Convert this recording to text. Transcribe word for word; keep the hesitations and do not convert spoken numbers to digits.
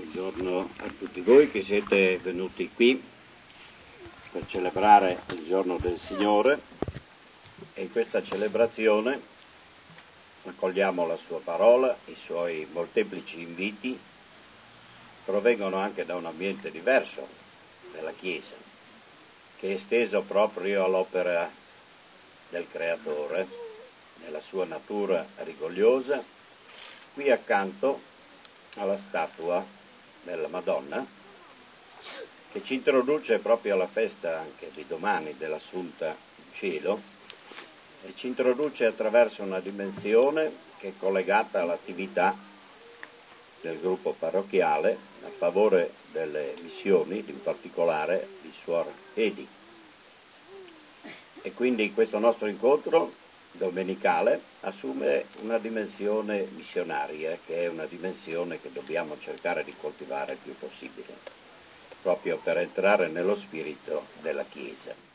Buongiorno a tutti voi che siete venuti qui per celebrare il giorno del Signore, e in questa celebrazione accogliamo la sua parola. I suoi molteplici inviti provengono anche da un ambiente diverso della Chiesa, che è esteso proprio all'opera del Creatore, nella sua natura rigogliosa, qui accanto alla statua della Madonna, che ci introduce proprio alla festa anche di domani dell'Assunta in cielo, e ci introduce attraverso una dimensione che è collegata all'attività del gruppo parrocchiale a favore delle missioni, in particolare di Suor Edi. E quindi questo nostro incontro domenicale assume una dimensione missionaria, che è una dimensione che dobbiamo cercare di coltivare il più possibile, proprio per entrare nello spirito della Chiesa.